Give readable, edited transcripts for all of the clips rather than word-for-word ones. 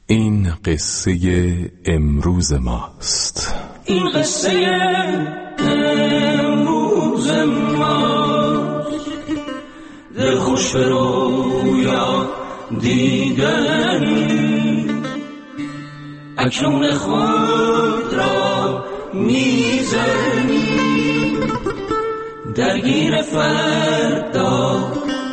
این قصه امروز ماست. این قصه امروز ماست. دل خوش به رویا دیدنی، اکنون خود را میزنی، درگیر فردا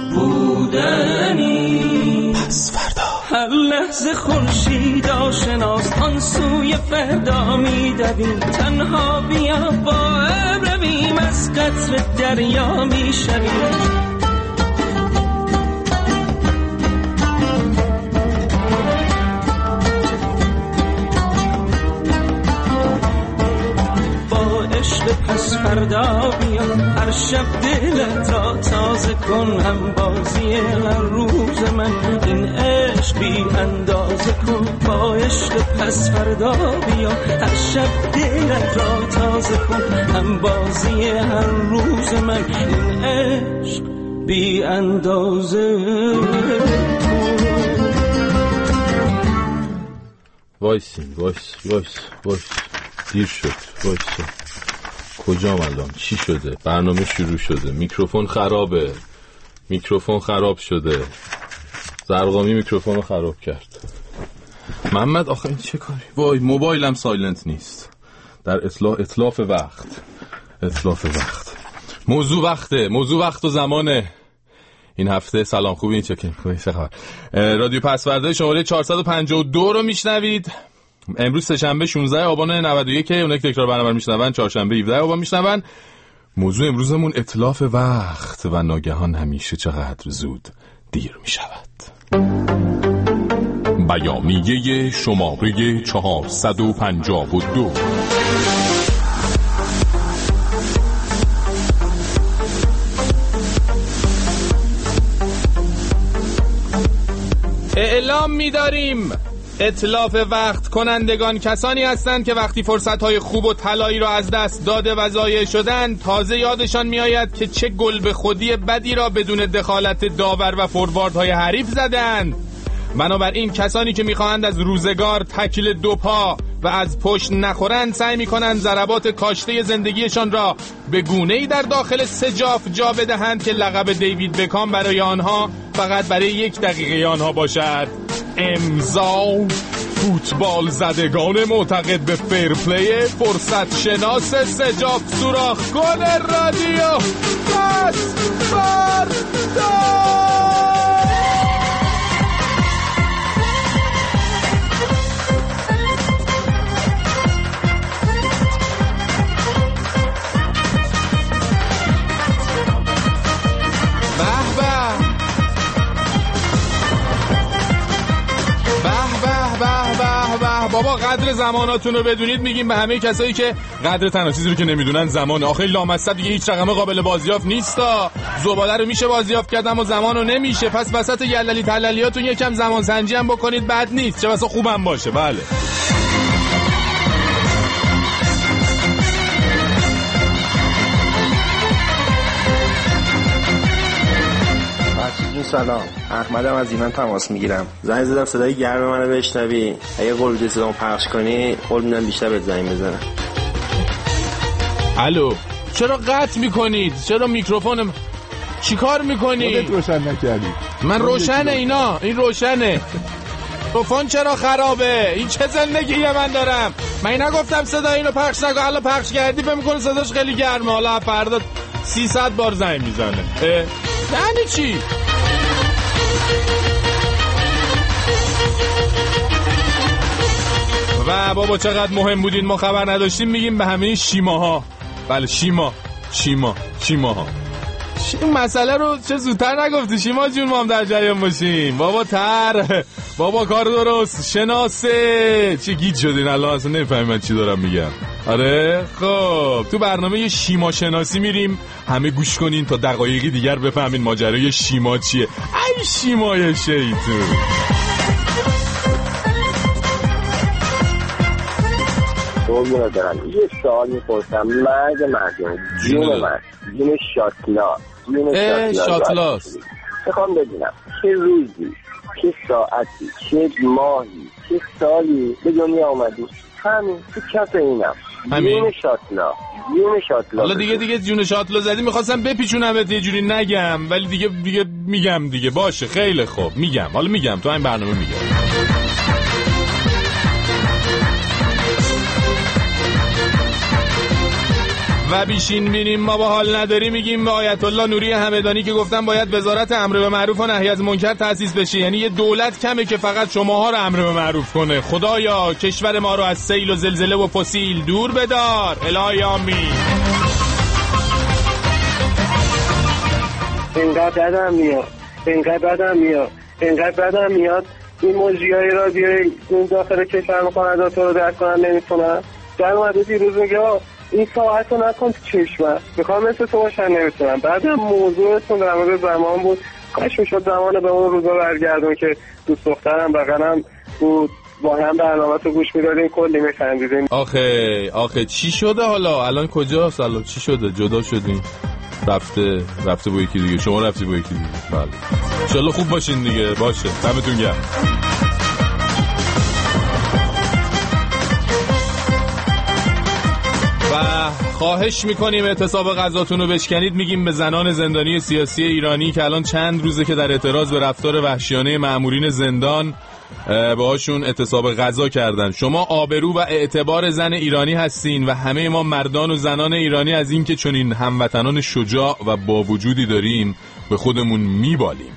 بودنی. پس فردا هر لحظه خورشید آشناست، آن سوی فردا میدویم. تنها بیا با ابر رویم، از قطر دریا میشویم. پس فردا بیا، هر شب دلت را تازه کن. هم بازی هر روز من، این عشق بی اندازه کن. با عشق پس فردا بیا، هر شب دلت را تازه کن. هم بازی هر روز من، این عشق بی اندازه کن. وایسین وایس دیر شد. وایسین کجام الان؟ چی شده؟ برنامه شروع شده. میکروفون خراب شده. زرقامی میکروفون رو خراب کرد. محمد آخه این چه کاری؟ وای موبایلم سایلنت نیست. در اتلاف وقت. موضوع وقت و زمانه. این هفته سلام خوبی؟ این چه خبر؟ رادیو پسورده شماره 452 رو میشنوید. امروز سه‌شنبه 16 آبان 91 اونایی که تکرار برنامه رو میشنون، چهارشنبه 17 آبان میشنون. موضوع امروزمون اتلاف وقت و ناگهان همیشه چقدر زود دیر میشود. بیانیه شماره 452. اعلام می‌داریم اتلاف وقت کنندگان کسانی هستند که وقتی فرصت‌های خوب و طلایی را از دست داده و ضایع شدند، تازه یادشان می‌آید که چه گل به خودی بدی را بدون دخالت داور و فورواردهای حریف زدند. بنابراین کسانی که می‌خواهند از روزگار تکل دو پا و از پشت نخورند، سعی می‌کنند ضربات کاشته زندگیشان را به گونه‌ای در داخل سجاف جا بدهند که لقب دیوید بکام برای آنها فقط برای 1 دقیقه آنها باشد. امضا فوتبال زدگان معتقد به فیرپلی، فرصت شناس سجاف سوراخ کن رادیو پسورده. بابا قدر زماناتون رو بدونید. میگیم به همه کسایی که قدر تنها چیزی رو که نمیدونن زمان. آخه لامصب دیگه هیچ رقم قابل بازیافت نیستا. زباله رو میشه بازیافت کرد اما زمان رو نمیشه. پس وسط یللی تللیاتون یکم زمان سنجی هم بکنید، بد نیست، چه بسا خوبم باشه. بله سلام، احمدم از ایمن تماس میگیرم. زنگ زدم صدای گرم منو بشنوی. اگه قول بدی صدامو پخش کنی، قول میدم بیشتر بهت زنگ بزنم. الو، چرا قطع میکنید؟ چرا میکروفون چی کار میکنی؟ خودت روشن نکردی. من روشنه اینا، این روشنه. میکروفون چرا خرابه؟ این چه زندگیه من دارم؟ من نگفتم صدا اینو پخش نکن. حالا پخش کردی فکر می‌کنی صداش خیلی گرمه. حالا فردا 300 بار زنگ میزنه. یعنی چی؟ و بابا چقدر مهم بودین ما خبر نداشتیم. میگیم به همه شیماها. بله شیماها. این مسئله رو چه زودتر نگفتی شیما جون، ما هم در جریان باشیم. بابا بابا کار درست شناسه. چه گیج شدین الان، اصلا نفهمم من چی دارم میگم. آره خب تو برنامه شیما شناسی میریم، همه گوش کنین تا دقایقی دیگر بفهمین ماجرای شیما چیه. ای شیمای شیطون. قربونت برم، یه سوال میپرسم. مرد جون شاتلاس. میخوام بدونم چه روزی، چه ساعتی، چه ماهی، چه سالی به دنیا آمدی؟ همین تو کف اینم. جون شاتلا. حالا دیگه جون شاتلا زدی، میخواستم بپیچونم یه جوری نگم، ولی دیگه میگم دیگه. باشه خیلی خوب، میگم. حالا میگم تو این برنامه میگم. و بیشین بینیم ما با حال نداری میگیم به آیت الله نوری همدانی که گفتن باید وزارت امر به معروف و نهی از منکر تأسیس بشه. یعنی یه دولت کمه که فقط شماها رو امر به معروف کنه. خدایا کشور ما رو از سیل و زلزله و فسیل دور بدار. الهی آمین. اینقدر بدم میاد این موجیای رادیوی این داخل کشور مخاندات رو درک کنن نمیتونن. در اومده دیروز میگه این ساعت رو نکن تو چشمم، میخوام مثل تو باشن نمیتونم. بعدم موضوعتون در مورد زمان بود، کاش میشد زمان به اون روزا برگردون که دوست دخترم بغلم بود، با هم برنامه تو گوش میدادیم، کلی میخندیدیم. آخه چی شده حالا؟ الان کجاست؟ الان چی شده؟ جدا شدین؟ رفته با یکی دیگه؟ شما رفتی با یکی دیگه؟ بله انشالله خوب باشین دیگه. باشه دمتون گرم. و خواهش میکنیم اعتصاب غذاتون رو بشکنید. میگیم به زنان زندانی سیاسی ایرانی که الان چند روزه که در اعتراض به رفتار وحشیانه مأمورین زندان باهاشون اعتصاب غذا کردن. شما آبرو و اعتبار زن ایرانی هستین و همه ما مردان و زنان ایرانی از این که چنین هموطنان شجاع و با وجودی داریم به خودمون میبالیم.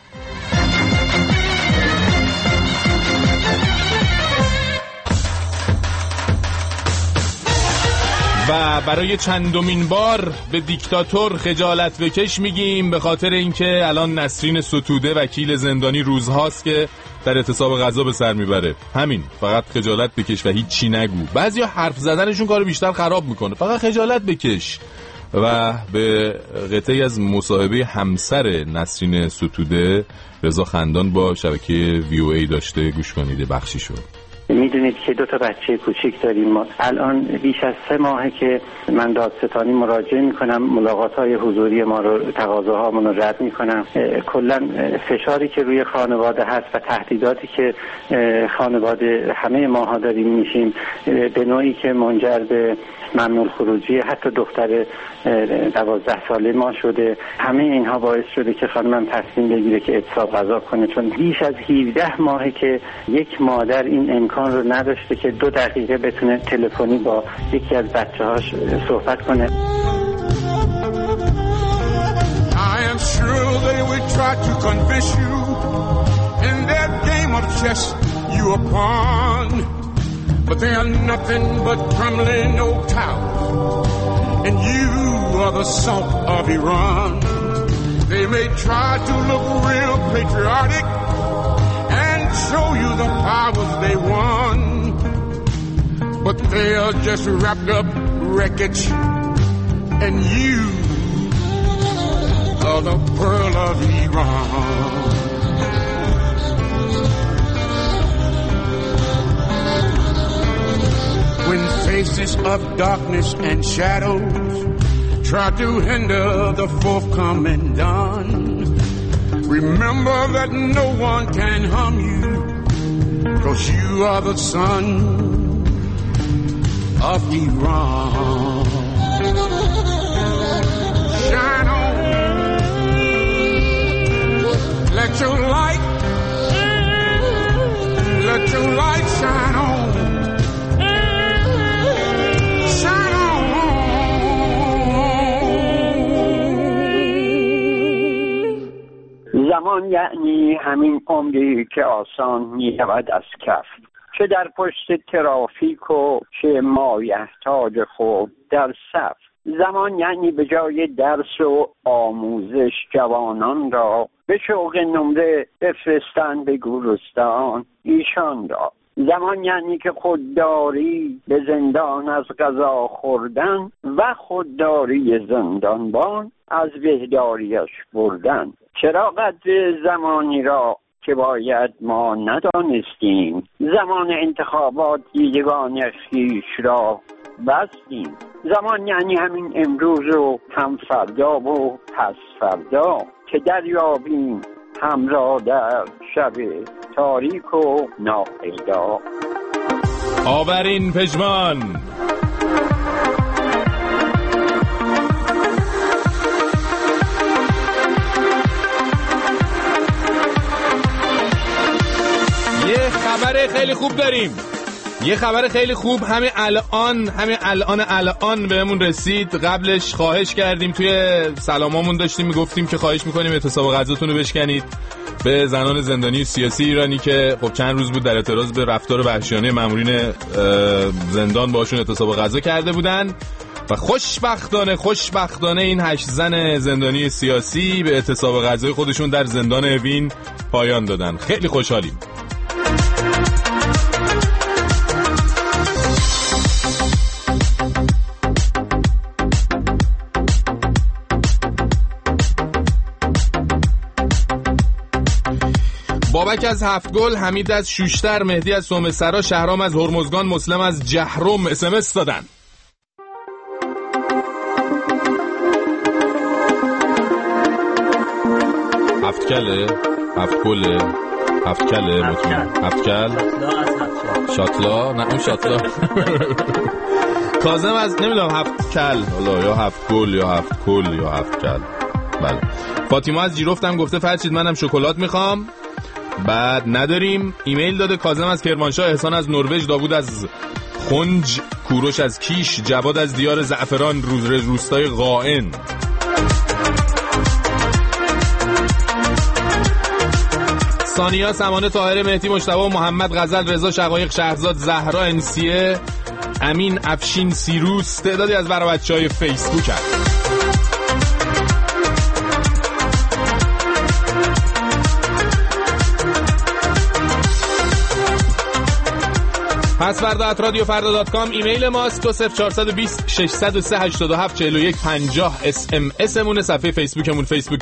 و برای چندمین بار به دیکتاتور خجالت بکش میگیم، به خاطر اینکه الان نسرین ستوده وکیل زندانی روزهاست که در اعتصاب غذا به سر میبره. همین، فقط خجالت بکش و هیچ چی نگو. بعضیا حرف زدنشون کارو بیشتر خراب میکنه. فقط خجالت بکش. و به قطعی از مصاحبه همسر نسرین ستوده رضا خندان با شبکه VOA داشته، گوش کنید. بخشی شد. میدونید که 2 بچه کوچیک داریم. ما الان بیش از 3 ماهه که من دادستانی مراجعه میکنم، ملاقات‌های حضوری ما رو، تقاضاهامون رو رد میکنم. کلا فشاری که روی خانواده هست و تهدیداتی که خانواده همه ماها داریم میشیم به نوعی که منجر به ممنوع الخروجی حتی دختر 12 ساله ما شده. همه اینها باعث شده که خانمم تصمیم بگیره که اعتصاب غذا کنه، چون بیش از 17 ماهه که یک مادر این امکان رو نداشته که 2 دقیقه بتونه تلفنی با یکی از بچه‌هاش صحبت کنه. I am sure they will try to convince you in that game of chess you are pawn, but they are nothing but crumbling old towers, and you are the salt of Iran. They may try to look real patriotic and show you the powers they won, but they are just wrapped up wreckage, and you are the pearl of Iran. When faces of darkness and shadows try to hinder the forthcoming dawn, remember that no one can harm you, 'cause you are the son of Iran. Shine on, let your light shine on. زمان یعنی همین عمری که آسان می‌رود از کف، چه در پشت ترافیک و چه مایحتاج خود در صف. زمان یعنی به جای درس و آموزش جوانان را به شوق نمره بفرستن به گورستان ایشان را. زمان یعنی که خودداری به زندان از غذا خوردن و خودداری زندانبان از بهداریش بردن. چرا قدر زمانی را که باید ما ندانستیم، زمان انتخابات دیدگان خویش را بستیم. زمان یعنی همین امروز و هم فردا و پس فردا که دریابیم همراه در شب تاریک و ناپیدا. آورین پژمان. یه خبر خیلی خوب داریم. یه خبر خیلی خوب همین الان بهمون رسید. قبلش خواهش کردیم، توی سلامامون داشتیم میگفتیم که خواهش میکنیم اعتصاب غذاتون رو بشکنید به زنان زندانی سیاسی ایرانی که خب چند روز بود در اعتراض به رفتار وحشیانه مامورین زندان باشون اعتصاب غذا کرده بودن و خوشبختانه این 8 زن زندانی سیاسی به اعتصاب غذای خودشون در زندان اوین پایان دادن. خیلی خوشحالیم. بابک از هفتگل، حمید از شوشتر، مهدی از سومسرا، شهرام از هرمزگان، مسلم از جهرم SMS دادن. هفتکله مطمئن هفتکل شاتلا، نه اون شاتلا. کاظم از نمیدونم هفتکل حالا یا هفتگل یا هفتکل یا هفتکل. بله. فاطمه از جیرفتم گفته فرشید منم شکلات میخوام. بعد نداریم. ایمیل داده کاظم از کرمانشاه، احسان از نروژ، داوود از خنج، کوروش از کیش، جواد از دیار زعفران، روستای قائن. ثانیا، سمانه، طاهره، مهدی، مجتبی، محمد، غزل، رضا، شقایق، شهرزاد، زهرا، انسیه، امین، افشین، سیروس، تعدادی از برای بچهای فیسبوک هست. پسوردا@radiofarda.com ایمیل ماست. 20420 603 87 41 50 SMS مونه. صفحه فیسبوکمون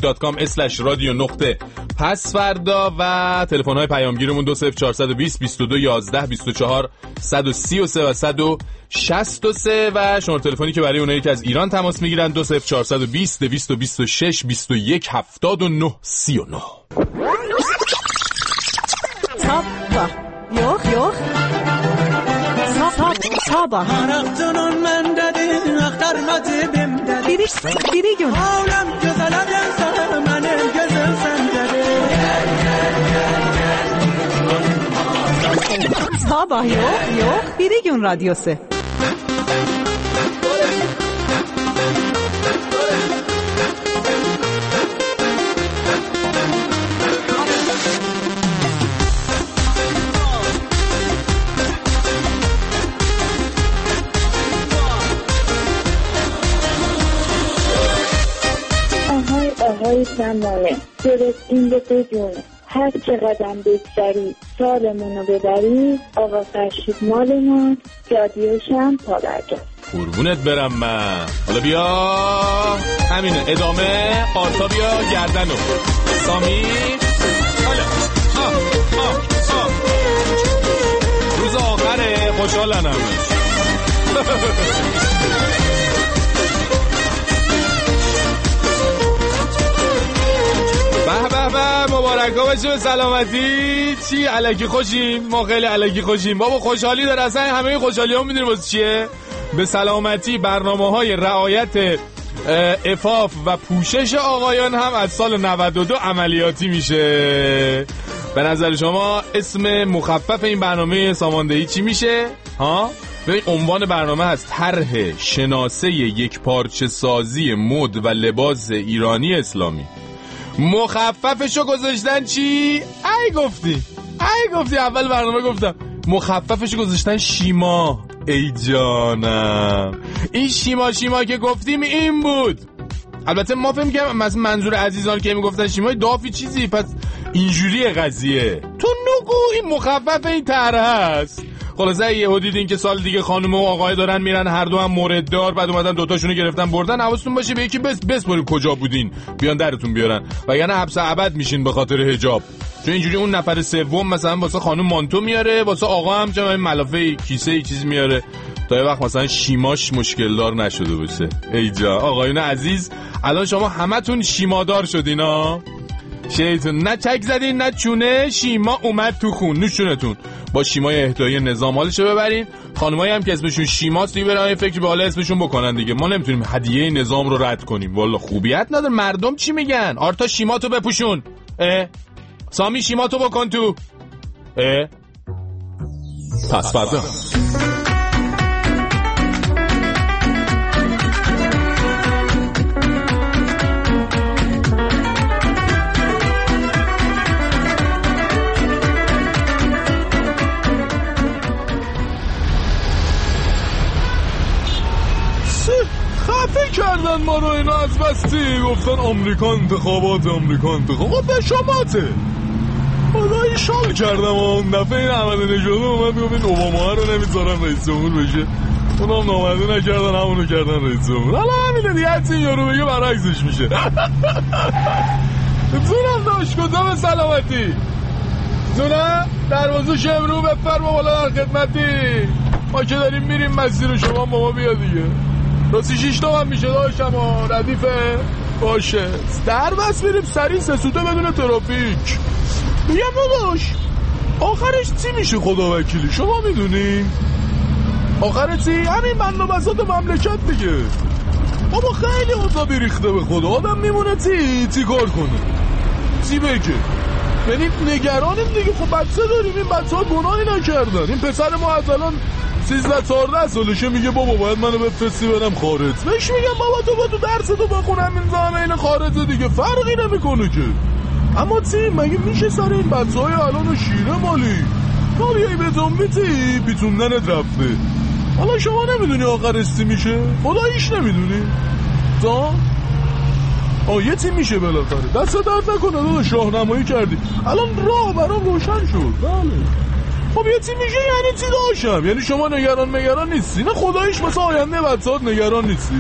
facebook.com/radio.pasvarda و تلفن های پیامگیرمون 20420 22 11 24 133 و 163 و شماره تلفنی که برای اونایی که از ایران تماس میگیرن 20420 226 21 79 39. Yok. Sabah. Araqçının məndədir, axtarmadı bimdədir. Biri gün. Aləm gözələ gəlsə, mənim gözüm səndədir. Sabah yok. Biri gün radyosu. آهای زمانه درستین به بدونه هر چه قدم بگذری سالمونو ببری آقا فرشید مالمون رادیوشم پا برجاست. قربونت برم من. حالا بیا همینه ادامه آرتا، بیا گردنو سامی. حالا روز آخره خوشحالن همش. به مبارک باشه به سلامتی. چی الکی خوشیم؟ ما خیلی الکی خوشیم بابا. خوشحالی داره اصلا همه خوشحالی ها میدونی واسه چیه؟ به سلامتی. برنامه های رعایت عفاف و پوشش آقایان هم از سال 92 عملیاتی میشه. به نظر شما اسم مخفف این برنامه ساماندهی چی میشه؟ ها؟ ببین عنوان برنامه هست طرح شناسه یک پارچه سازی مد و لباس ایرانی اسلامی. مخففشو گذاشتن چی؟ ای گفتی اول برنامه گفتم مخففشو گذاشتن شیما. ای جانم این شیما که گفتیم این بود. البته ما فهم کنم مثلا منظور عزیزان که میگفتن شیمای دافی چیزی، پس اینجوری قضیه تو نگو این مخفف این طرح هست. خلاصه یهو دیدین که سال دیگه خانم و آقای دارن میرن هر دو هم مورد دار، بعد اومدن دوتاشونو گرفتن بردن. حواستون باشه به یکی بسپارید کجا بودین بیان درتون بیارن، وگرنه حبس ابد میشین به خاطر حجاب. چون اینجوری اون نفر سوم مثلا واسه خانم مانتو میاره، واسه آقا هم چه ملافه کیسه چیز میاره، تا یه وقت مثلا شیماش مشکل دار نشده باشه. ای جا آقایون عزیز الان شما همتون شیمادار شدین ها. شیطون نه چک زدین نه چونه، شیما اومد تو خون. نوشونتون با شیمای اهدایی نظام حالشو ببرین. خانمایی هم که اسمشون شیماست دیگه برای فکر به حال اسمشون بکنن دیگه. ما نمیتونیم هدیه نظام رو رد کنیم. والا خوبیت نداره. مردم چی میگن؟ آرتا شیماتو بپوشون. سامی شیماتو بکن تو. پس فردا خفه کردن ما رو اینا از بستی. گفتن آمریکا انتخابات خب به شماته. خدایی شال کردم اون دفعه این احمد نژاد اومد گفت این اوباما رو نمیذارن رئیس جمهور بشه، اونم نامرده نکردن همونو کردن رئیس جمهور. حالا همینه دیگه، هرچی یارو بگه برعکسش میشه. زونم داشت کجا به سلامتی زونه دروازه شمرو بفرما بالا در خدمتی. ما که داریم میریم مسیر شما با ما بیا دیگه. راستی 6 تومن میشه داشتم ردیفه باشه در بس میریم سریع سسوده بدون ترافیک. میگم نداش آخرش چی میشه خدا وکیلی شما میدونی؟ آخرش چی؟ همین بند و بساط مملکت دیگه. بابا خیلی اوضاع بیریخته به خدا. آدم میمونه چی کار کنه چی بگه. یعنی نگرانیم دیگه. خب بچه داریم، این بچه ها گناهی نکردن. این پسر ما از الان 13-14 سالشه میگه بابا باید منو بفرستی برم خارج. بهش میگم بابا تو درستو بخونم این زامین خارج دیگه فرقی نمیکنه که. اما چی مگه میشه سر این بچه های الان شیره مالی کاریایی به زنبیتی بیتوندنت رفته. حالا شما نمیدونی آخرش چی میشه؟ خداییش نمیدونی؟ یه چی میشه بالاخره. دست درد نکنه دادا شاهنمایی کردی. الان راه برام روشن شد. بله خب یه چی میشه یعنی چی داشتم؟ یعنی شما نگران نیستی؟ نه خداییش مثلا آینده بچه‌هات نگران نیستی؟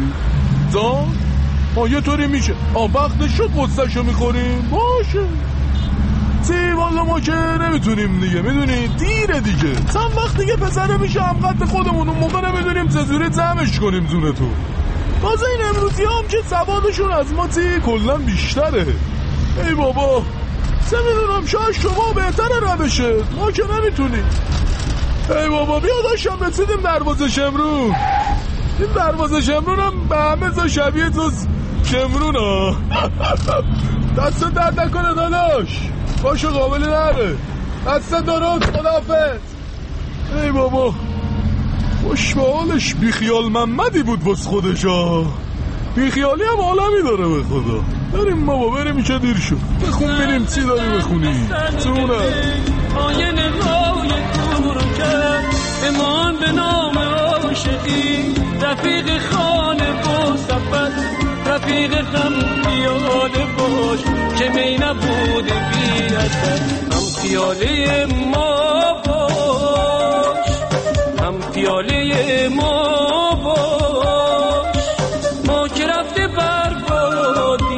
یه طوری میشه وقتش شد قصه‌شو میخوریم باشه چی والا ما که نمیتونیم دیگه. میدونی دیره دیگه. چند وقت دیگه پسره میشه هم قد خودمون. اون موقع نمیدونیم چجوری جمعش کنیم زونتو. تازه این امروزی هم که سوادشون از ما چی کلن بیشتره. ای بابا چه میدونم شاید شما بهتره روشه ما که نمیتونیم. ای بابا بیا داشتم رسیدیم دروازه شمرون. این دروازه شمرون هم به همه زا شبیه تو شمرون ها. دست درد نکنه داداش باشه قابلی نره. دست درست خداحافظ. ای بابا خوش به حالش بیخیال محمدی بود واسه خودش ها. بیخیالی هم عالمی داره به خدا. بریم بابا بریم که دیر شد. بخون بریم چی داری بخونی چونه آینه های دور کرد امان به نام عاشقی رفیق خانه با سفر رفیق غم پیاله باش که می نبود بی اثر هم پیاله ما باش هم پیاله ما باش ما که رفته بربادی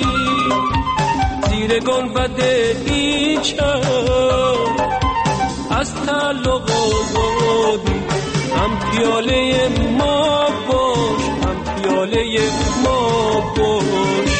زیر گنبد نیچه از تعلق آزادی هم پیاله ما باش هم پیاله ما باش.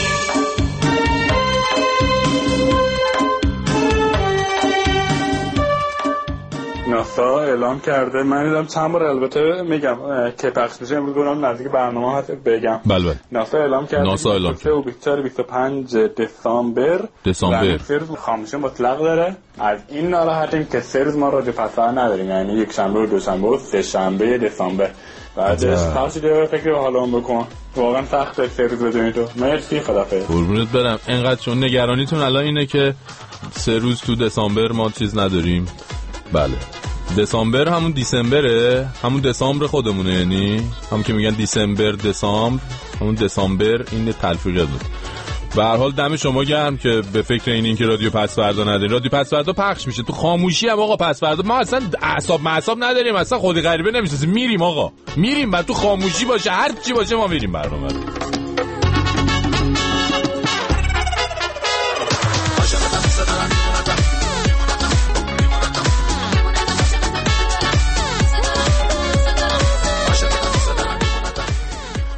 ناسا اعلام کرده من دیدم چند بار البته میگم که پخش بشه امروز گفتم نزدیک برنامه هست بگم. بله ناسا اعلام کرده 25 دسامبر سرویس خاموشی مطلق داره. از این ناراحتیم که سه روز ما رادیو پس‌فردا نداریم، یعنی یک شنبه و دوشنبه و سه شنبه دسامبر. بعدش خاصی دیگه فکر حالم بکن. واقعا سخته سه روز بدونی تو. مرسی خدافظ. قربونت برم. اینقدر چون نگرانیتون الان اینه که سه روز تو دسامبر ما چیز نداریم. بله دسامبر همون دیسمبره، همون دسامبر خودمونه، یعنی هم که میگن دیسمبر دسامبر همون دسامبر. این تلفیقات بود. به هر حال دم شما گرم که به فکر این که رادیو پس فردا نداریم. رادیو پس فردا پخش میشه تو خاموشی هم آقا. پس فردا ما اصلا اعصاب نداریم، اصلا خودی غریبه نمیشه. میریم آقا میریم بعد تو خاموشی باشه هر چی باشه ما میریم برنامه رو.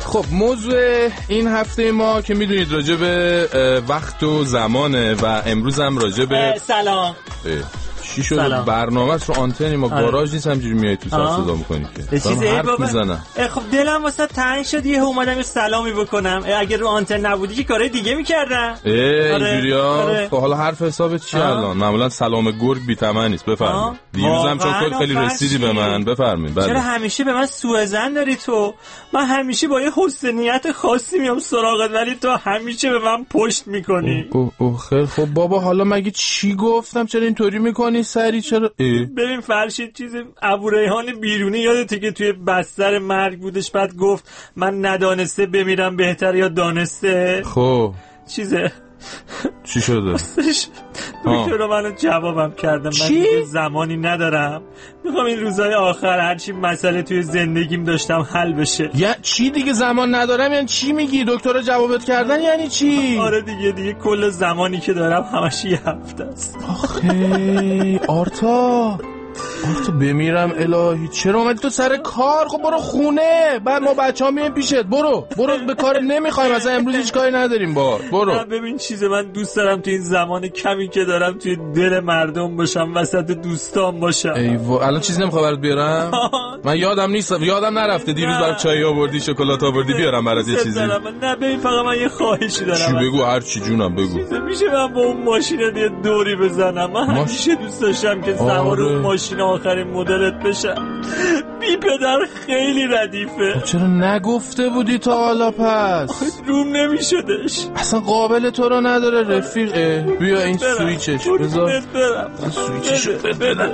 خب موضوع این هفته ما که میدونید راجع به وقت و زمانه و امروز هم راجع به سلام. چی شده برنامه‌اش رو آنتنی ما گاراژ نیست همجوری میای تو سر صدا می‌کنی که چیزی حرف میزنم. خب دلم واسه تنگ شد یه اومدم یه سلامی بکنم. اگه رو آنتن نبودی که کارهای دیگه می‌کردم. اینجوریه. خب حالا حرف حسابت چیه الان؟ معمولا سلام گرگ بی‌ثمن نیست. بفرمایید. دیروزم چون خیلی رسیدی به من. بفرمایید. چرا همیشه به من سوء ظن داری تو؟ من همیشه با یه حسن نیت خاصی میام سراغت ولی تو همیشه به من پشت می‌کنی. اوه خیلی خب بابا حالا مگه چی گفتم چرا اینطوری می‌کنی؟ سری چرا ببین فرشید چیز ابو ریحان بیرونی یادته که توی بستر مرگ بودش بعد گفت من ندانسته بمیرم بهتر یا دانسته. خب چیزه چی شده؟ دکتر منو جوابم کردم من دیگه زمانی ندارم میخوام این روزهای آخر هرچی مسئله توی زندگیم داشتم حل بشه. یا چی دیگه زمان ندارم یعنی چی میگی؟ دکتر جوابت کردن یعنی چی؟ آره دیگه کل زمانی که دارم همش یه هفته است. آخه آرتا بمیرم الهی چرا اومدی تو سر کار؟ خب برو خونه بعد ما بچه‌ها میایم پیشت. برو به کار نمیخوایم مثلا امروز هیچ کاری نداریم برو. ببین چیز من دوست دارم تو این زمان کمی که دارم توی دل مردم باشم وسط دوستان باشم. ایوا الان چیزی نمیخوام برات بیارم؟ من یادم نرفته دیروز برام چای آوردی شکلات آوردی بیارم برات یه چیزی؟ نه ببین فقط من یه خواهشی دارم. چی بگو هر چی جونم بگو. میشه من با اون ماشین یه دوری بزنم؟ من همیشه دوست داشتم که سوار اون ماشین آخرین مدلت بشم. بی پدر خیلی ردیفه. چرا نگفته بودی تا حالا پس؟ روم نمیشدش اصلا قابل تو رو نداره رفیق. بیا این سویچش بذار سویچشو بدم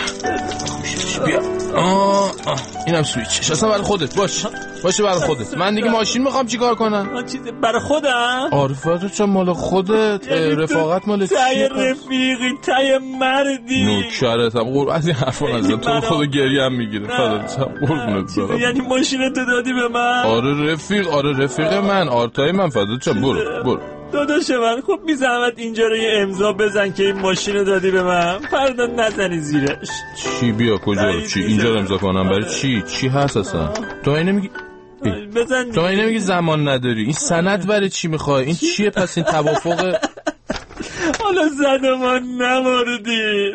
بیا. اینم سویچش اصلا برای خودت باشه برای خودت. من دیگه ماشین میخوام چیکار کنم؟ چیزی برای خودم؟ عارفت چون مال خودت رفاقت مال تای رفیقی تای مردی نوکرتم از این حرفا نزن تو خود گریه هم میگیره فدات قربونت برم. یعنی ماشینتو دادی به من؟ آره رفیق من آرتای من فدات برو داداش من. خب بی زحمت اینجا رو یه امضا بزن که این ماشینو دادی به من. فردا نزنی زیرش. چی بیا کجا چی اینجا رو امضا کنم برای چی هست اصلا؟ تو اینو میگی بزن تو اینو میگی زمان نداری. این سند برای چی میخوای؟ این چیه پس این توافق؟ حالا زدمان نماردی.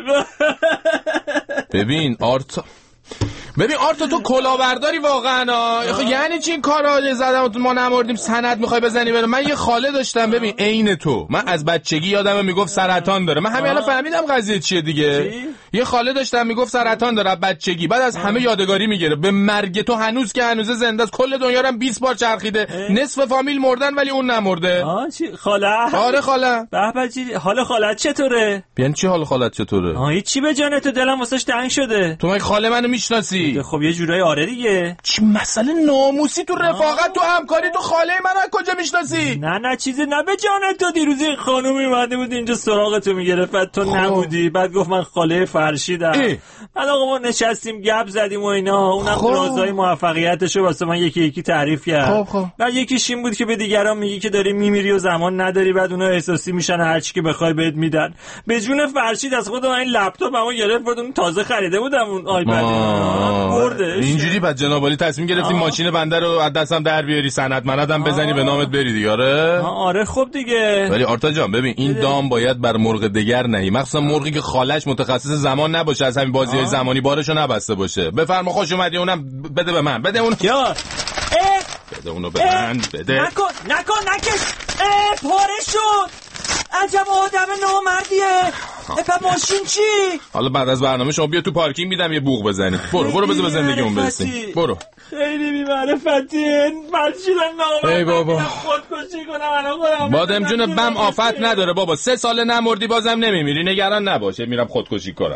ببین آرتا تو کلاهبرداری واقعا. یعنی چی این کارا زدم ما نمردیم سند میخوای بزنی بره؟ من یه خاله داشتم ببین عین تو. من از بچگی یادمه میگفت سرطان داره. من همین الان فهمیدم قضیه چیه دیگه. یه خاله داشتم میگفت سرطان داره بچگی. بعد از همه یادگاری میگیره به مرگ تو هنوز که هنوز زنده است. کل دنیا رو هم 20 بار چرخیده. نصف فامیل مردن ولی اون نمرده. چی خاله؟ آره خاله. به حال خالت چطوره؟ یعنی چی حال خالت چطوره؟ هیچی به جانت دلم واسش تنگ شده. تو مگه خاله منو میشناسی؟ خب یه جورایی آره دیگه. چی مسئله ناموسی تو رفاقت تو همکاری تو خاله منو از کجا میشناسی؟ نه چیزی نه به جانت. تو دیروز این خانومی اومده بود اینجا سراغ تو میگرفت تو نبودی. بعد گفت من خاله فرشیدم. بعد آقا ما نشستیم گپ زدیم و اینا. اونم رازای موفقیتشو واسه من یکی تعریف کرد. بعد یکیش این بود که به دیگران میگی که داری میمیری و زمان نداری. بعد اونا احساسی میشن هر چی که بخوای بهت میدن. به جون فرشید از خودم این لپتاپمو گرفت. اون تازه خریده بودم اون آیپد. اینجوری بعد جناب عالی تصمیم گرفتیم ماشین بنده رو از دستم در بیاری سند مندم بزنی به نامت بری دیگه. آره خب دیگه. ولی آرتا جان ببین این دام باید بر مرغ دیگر نهی. مخصوصا مرغی که خالش متخصص زمان نباشه از همین بازی‌های زمانی بارشو نبسته باشه. بفرما خوش اومدی. اونم بده به من. بده اون بده اونو به من بده. نکن نکش. پاره شد. عجب آدم نامردیه. پس ماشین چی؟ حالا بعد از برنامه شما بیا تو پارکینگ میدم یه بوق بزنی. برو بذار به زندگیمون برسیم. برو. خیلی بی‌معرفتی. ماشین نامرد. ای بابا. خودکشی کنم الان خودم. بادم جون بم آفت نداره بابا. 3 سال نمردی بازم نمیمیری. نگران نباشه. میرم خودکشی کنم.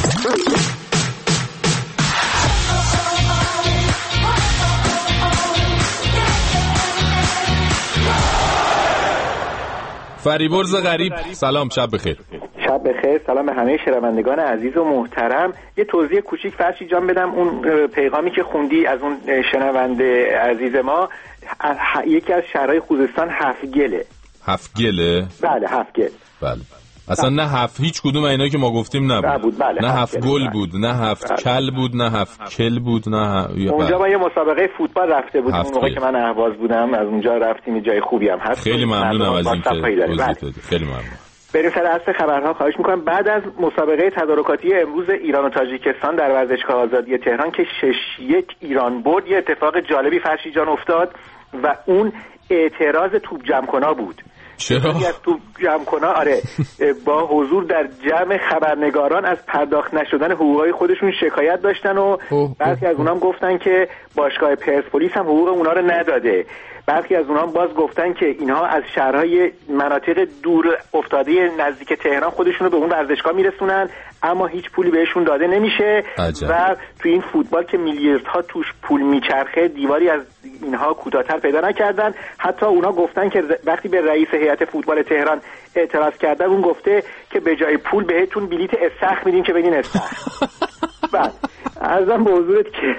فریبرز غریب سلام شب بخیر. شب بخیر. سلام به همه شنوندگان عزیز و محترم. یه توضیح کوچیک فرشی جان بدم. اون پیغامی که خوندی از اون شنونده عزیز ما یکی از شهرهای خوزستان هفگله. هفگله؟ بله هفگل. بله اصلا نه 7 هیچ کدوم اینا که ما گفتیم نبود. بله. نه 7 گل بود، نه 7 کل بود، نه 7 کل بود، نه اونجا ما یه مسابقه فوتبال رفته بودیم اون موقع که من اهواز بودم، از اونجا رفتیم یه جای خوبی هم هست. خیلی ممنونم از اینکه خیلی ممنون. بریم سر اصل خبرها. خواهش میکنم. بعد از مسابقه تدارکاتی امروز ایران و تاجیکستان در ورزشگاه آزادی تهران که 6-1 ایران برد، یه اتفاق جالبی فرشی جان افتاد و اون اعتراض توپ جمع‌کن‌ها بود. چرا؟ از توپ جمع‌کن‌ها با حضور در جمع خبرنگاران از پرداخت نشدن حقوقای خودشون شکایت داشتن و برخی از اونها گفتن که باشگاه پرسپولیس هم حقوق اونا رو نداده. برخی از اونها باز گفتن که اینها از شهرهای مناطق دور افتاده نزدیک تهران خودشون رو به اون ورزشگاه میرسونن اما هیچ پولی بهشون داده نمیشه. و تو این فوتبال که میلیاردها توش پول میچرخه دیواری از اینها کوتاه‌تر پیدا نکردن. حتی اونا گفتن که وقتی به رئیس هیئت فوتبال تهران اعتراض کردن اون گفته که به جای پول بهتون بلیت استخر میدیم که بدین استخر. بعد عرضم به حضورت که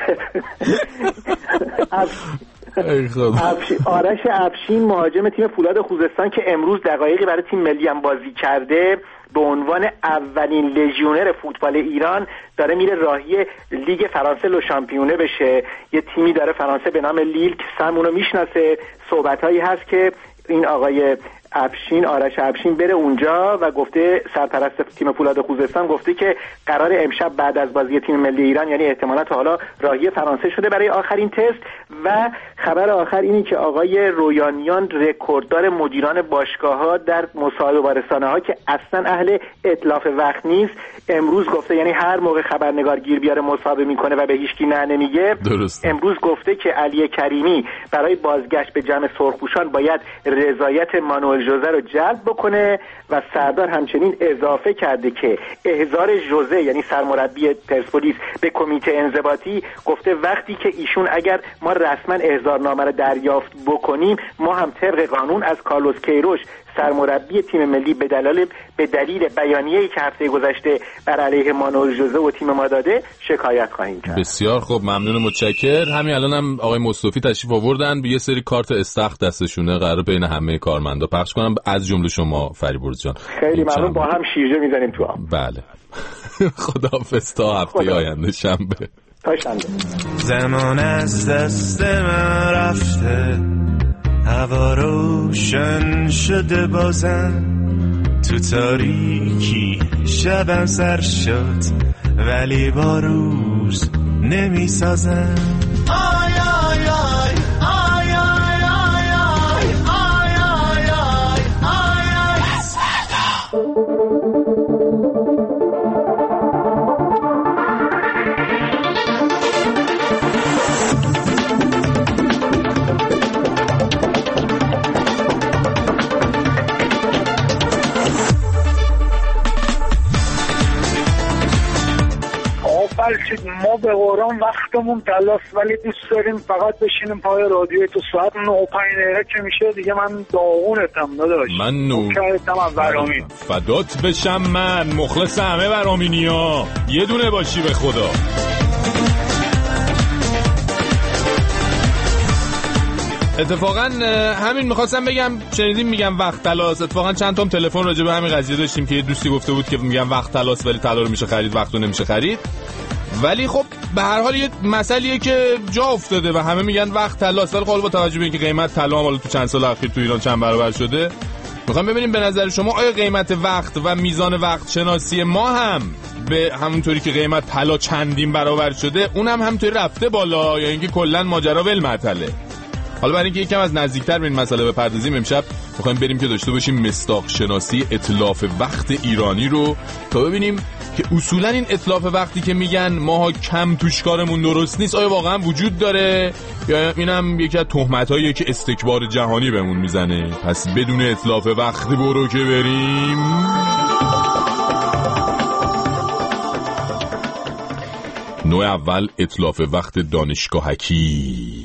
آرش افشین مهاجم تیم فولاد خوزستان که امروز دقایقی برای تیم ملی هم بازی کرده به عنوان اولین لژیونر فوتبال ایران داره میره راهی لیگ فرانسه لو شامپیونه بشه. یه تیمی داره فرانسه به نام لیل که سم اونو میشناسه. صحبتایی هست که این آقای افشین، آرش افشین بره اونجا و گفته سرپرست تیم فولاد خوزستان گفته که قرار امشب بعد از بازی تیم ملی ایران یعنی احتمالاً تا حالا راهی فرانسه شده برای آخرین تست. و خبر آخر اینی که آقای رویانیان رکورددار مدیران باشگاه‌ها در مصاحبه با رسانه‌ها که اصلا اهل اتلاف وقت نیست امروز گفته، یعنی هر موقع خبرنگار گیر بیاره مصاحبه میکنه و به هیچکی نه نمیگه. امروز گفته که علی کریمی برای بازگشت به جمع سرخپوشان باید رضایت مانوئل ژوزه رو جلب بکنه و سردار همچنین اضافه کرده که احضار ژوزه یعنی سرمربی پرسپولیس به کمیته انضباطی گفته وقتی که ایشون اگر ما رسما احضارنامه رو دریافت بکنیم ما هم طبق قانون از کارلوس کیروش سرمربی تیم ملی به دلیل بیانیه‌ای که هفته گذشته بر علیه مانوئل ژوزه و تیم ما داده شکایت خواهیم کرد. بسیار خوب، ممنون، متشکر. همین الان هم آقای مصطفی تشریف آوردن، یه سری کارت استخر دستشونه، قرار بین همه کارمندا پخش کنم از جمله شما فریبرز جان. خیلی ممنون. با هم شیرجه میزنیم تو هم. بله. خداحافظ تا هفته آینده شنبه. تا شنبه. زمان از دست من رفته، هوا روشن شده بازم، تو تاریکی شبم سر شد ولی با روز نمی سازم. آی آی آی آی آی آی آی آی آی آی آی فرشید ما به قرآن وقتمون تلاست ولی دوست داریم فقط بشینیم پای رادیو. تو ساعت 9:05 که میشه دیگه من داغونتم نداشت. من نوکرتم از ورامین. فدات بشم، من مخلص همه ورامینیا، یه دونه باشی به خدا. اتفاقا همین میخواستم بگم، شنیدیم میگم وقت تلاس. اتفاقا چند تا تلفن راجع به همین قضیه داشتیم که یه دوستی گفته بود که میگم وقت تلاس ولی طلا رو میشه خرید، وقت رو نمیشه خرید. ولی خب به هر حال یه مسئله‌ایه که جا افتاده و همه میگن وقت تلاس، ولی خب با توجه به اینکه قیمت طلا حالا تو چند سال اخیر تو ایران چند برابر شده، میخوام ببینیم به نظر شما آیا قیمت وقت و میزان وقت شناسی ما هم به همونطوری که قیمت طلا چندین برابر شده اونم همونطوری رفته بالا یا اینکه کلا ماجرا ول معطله؟ حالا برای اینکه یکم از نزدیکتر به این مسئله بپردازیم امشب می‌خوایم بریم که داشته باشیم مصداق شناسی اتلاف وقت ایرانی رو تا ببینیم که اصولا این اتلاف وقتی که میگن ماها کم توش کارمون درست نیست آیا واقعا وجود داره یا اینم یکی از تهمتاییه که استکبار جهانی بهمون میزنه. پس بدون اتلاف وقت برو که بریم. نوع اول اتلاف وقت دانشگاهکی.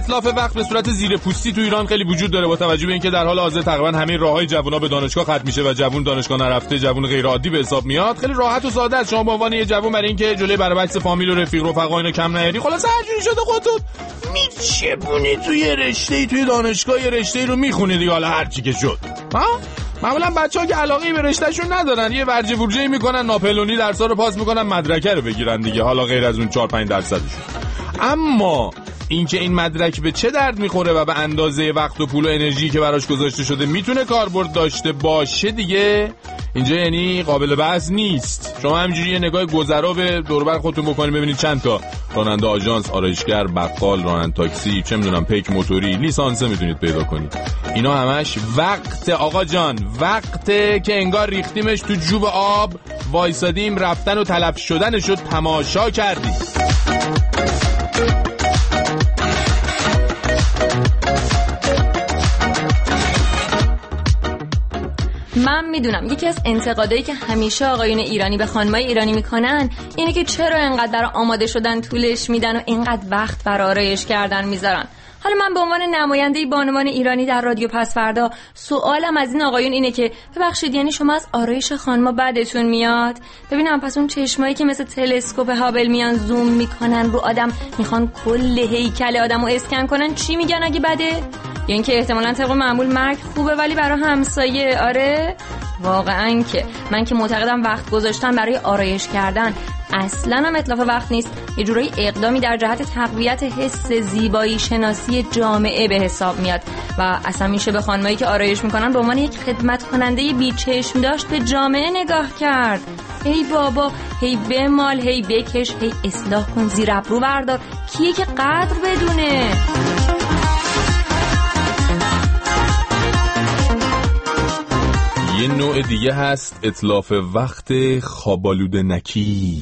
اتلاف وقت به صورت زیرپوستی تو ایران خیلی وجود داره، با توجه به اینکه در حال حاضر تقریبا همه راههای جوونا به دانشگاه ختم میشه و جوون دانشگاه نرفته جوون غیر عادی به حساب میاد. خیلی راحت و ساده است شما به عنوان یه جوون برای اینکه جلوی برعکس فامیل و رفیق رفقا اینو کم نیاری، خلاص هر جوری شده خودت میچپونی توی رشته‌ای، توی دانشگاه یه رشته‌ای رو میخونی دیگه، حالا هر چی که شد. ها معمولا بچه‌ها که علاقه‌ای به رشتهشون ندارن یه ورجه ورجه‌ای میکنن، ناپلونی درس‌ها رو پاس میکنن، مدرکه رو بگیرن دیگه، حالا غیر از اون 4-5%. اما اینکه این مدرک به چه درد میخوره و به اندازه وقت و پول و انرژی که براش گذاشته شده میتونه کاربرد داشته باشه دیگه، اینجا یعنی قابل بحث نیست. شما همینجوری یه نگاه گذرا به دور و بر خودتون بکنید ببینید چند تا راننده آژانس، آرایشگر، بقال، راننده تاکسی، چه میدونم پیک موتوری، لیسانسه میتونید پیدا کنید. اینا همش وقت آقا جان، وقته که انگار ریختیمش تو جوب آب، وایسادیم رفتن و تلف شدنشو تماشا کردیم. من میدونم یکی از انتقادایی که همیشه آقایون ایرانی به خانمای ایرانی میکنن اینه که چرا اینقدر برای آماده شدن طولش میدن و اینقدر وقت برای آرایش کردن میذارن. حالا من به عنوان نماینده بانوان ایرانی در رادیو پس فردا سوالم از این آقایون اینه که ببخشید یعنی شما از آرایش خانما بدتون میاد؟ ببینم پس اون چشمایی که مثل تلسکوپ هابل میان زوم میکنن رو آدم میخوان کل هیکل آدمو اسکن کنن چی میگن اگه بده؟ یا اینکه احتمالاً طبق معمول مرگ خوبه ولی برای همسایه؟ آره واقعاً که من که معتقدم وقت گذاشتن برای آرایش کردن اصلاً هم اتلاف وقت نیست، یه جورایی اقدامی در جهت تقویت حس زیبایی شناسی جامعه به حساب میاد و اصلا میشه به خانمایی که آرایش میکنن به عنوان یک خدمت کننده بیچشم داشت به جامعه نگاه کرد. هی بابا، هی بمال، هی بکش، هی اصلاح کن، زیر ابرو بردار، کیه که قدر بدونه؟ یه نوع دیگه هست اتلاف وقت خوابالوده نکی.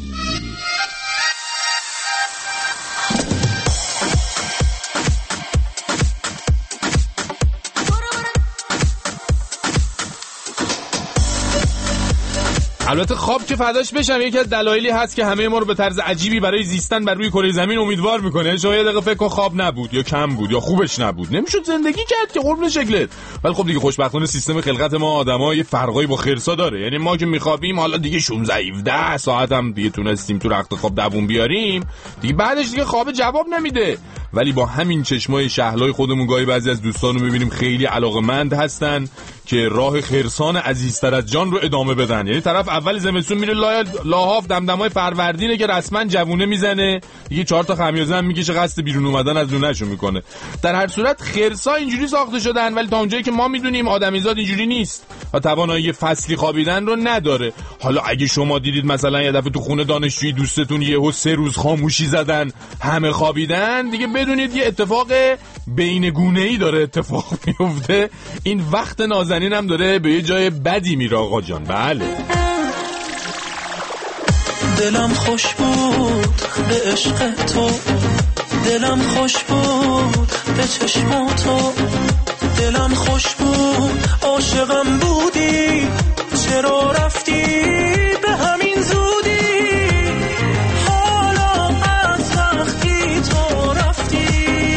البته خواب که فداش بشم یکی از دلایلی هست که همه ما رو به طرز عجیبی برای زیستن بر روی کره زمین امیدوار میکنه. شما یه دقیقه فکر کن خواب نبود یا کم بود یا خوبش نبود نمیشد زندگی کرد که قربون شکلت. ولی خب دیگه خوشبختانه سیستم خلقت ما آدم‌ها یه فرقایی با خرسا داره. یعنی ما که میخوابیم حالا دیگه 16-17 ساعت هم دیگه تونستیم تو رخت خواب دووم بیاریم دیگه، بعدش دیگه خواب جواب نمیده. ولی با همین چشمای شهلای خودمون گاهی بعضی از دوستانو میبینیم خیلی علاقه‌مند هستن که راه خرسان عزیزتر از جان رو ادامه بدن. یعنی طرف اول زمستون میره لاحاف دمدمای فروردینه که رسما جوونه میزنه دیگه، 4 تا خمیازه هم میکشه قصد بیرون اومدن از لونه‌شو میکنه. در هر صورت خرسا اینجوری ساخته شدن ولی تا اونجایی که ما میدونیم آدمیزاد اینجوری نیست و توانایی فصلی خوابیدن رو نداره. حالا اگه شما دیدید مثلا یه دفعه تو خونه دانشجویی دوستتون یهو 3 روز خاموشی زدن همه خوابیدن دیگه بدونید یه اتفاق بینگونه‌ای داره اتفاق میفته. این وقت نازنین هم داره به یه جای بدی میره آقا جان. بله دلم خوش بود به عشق تو، دلم خوش بود به چشماتو، دلم خوش بود عاشقم بودی، چرا رفتی به همین زودی؟ حالا از وقتی تو رفتی